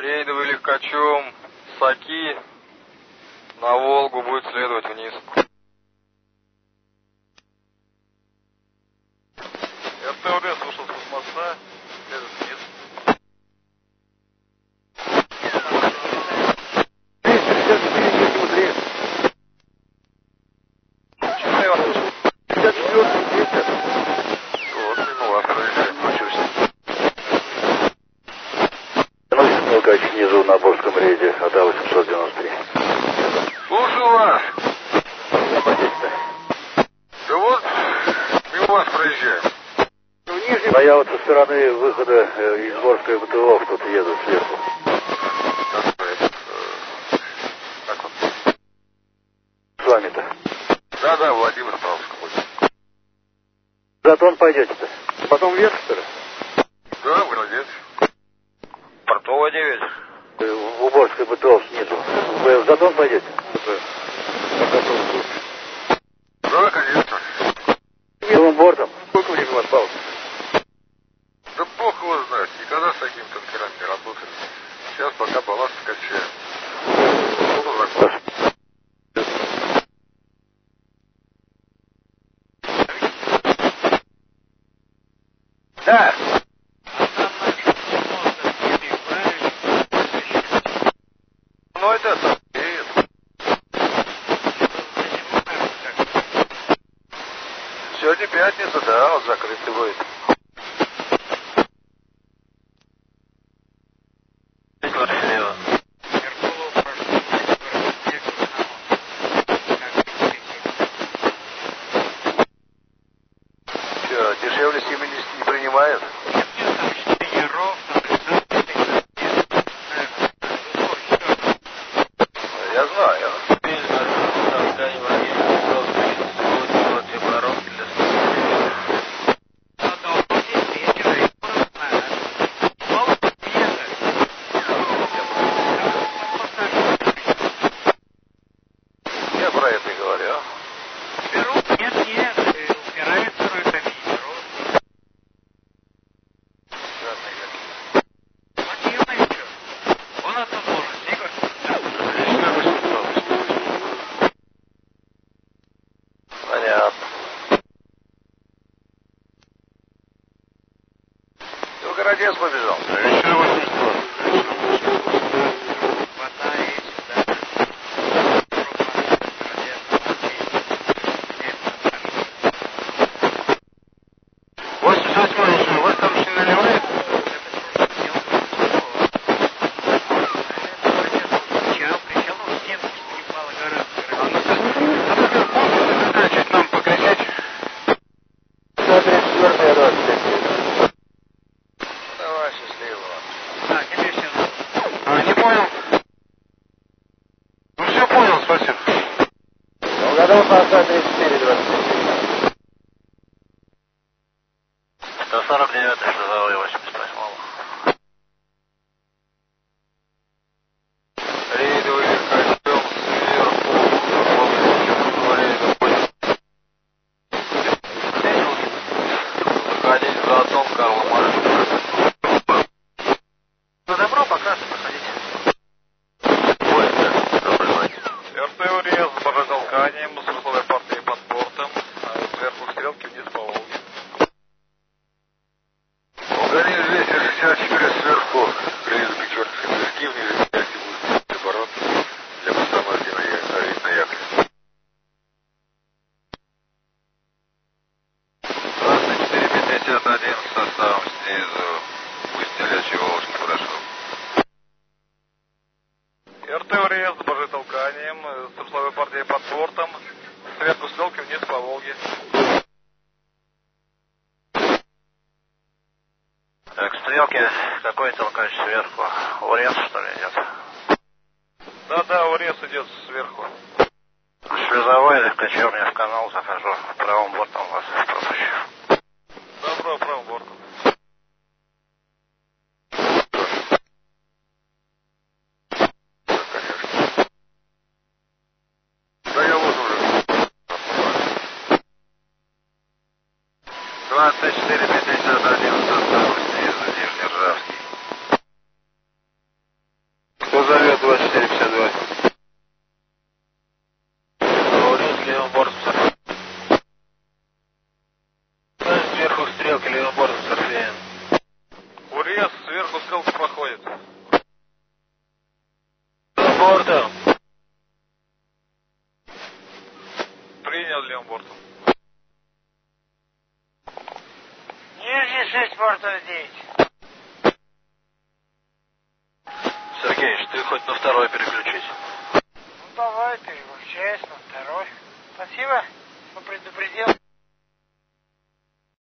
Рейдовый легкачом с Оки на Волгу будет следовать вниз. РТОД слушал с моста, следует вниз. Снизу на Борском рейде, от А-893. Слушаю вас. Да вот, мимо вас проезжаем. А я вот со стороны выхода из Борской БТО тут еду сверху. Как вот? С вами-то? Да, Владимир Павлович. Затон пойдете-то? Потом вверх, что ли? Да, молодец. Портовая 9. В Уборской БТО снизу. Вы в Затон пойдете? Да, конечно. Белым бортом? Сколько времени у вас пауза? Да бог его знает. Никогда с таким танкером не работали. Сейчас пока балласт качаем. Что закончим? Да. Ну это сегодня пятница, да, вот закрытый будет. Что, дешевле семьи не принимают? Я знаю. Я про это и говорю. Понятно. Ты в Городец побежал? Еще 800. Давай, счастливо. Не понял. Ну все понял, спасибо. Волгодон по 34-20. 149, шизовой 88. Рейдовый легкачом сверху. Заходить в Затон, Карла Маркса. Ну добро, пока, проходите. РТО РЕС с божетолканием, с русловой партии под бортом, сверху стрелки вниз по Волге. Угорел 264 сверху, ближе к Чернской доски, вниз 5 будет оборот для постановки на якорь. 2451 с составом снизу, пусть телячий Волжский подошел. РТО РЕС с божетолканием, с русловой партией под бортом, сверху стрелки вниз по Волге. Так, стрелки, какой толкач сверху? Урез, что ли, идет? Да, УРЕС идет сверху. Шлюзовой легкачом я в канал захожу. Правым бортом вас пропущу. Добро, правым бортом. Конечно. Да я вот уже. 2451 составом снизу, Нижнержавский. над левым бортом. Нижний 6, бортов 9. Сергеич, ты хоть на второй переключись. Ну давай, переключайся на второй. Спасибо, что предупредил.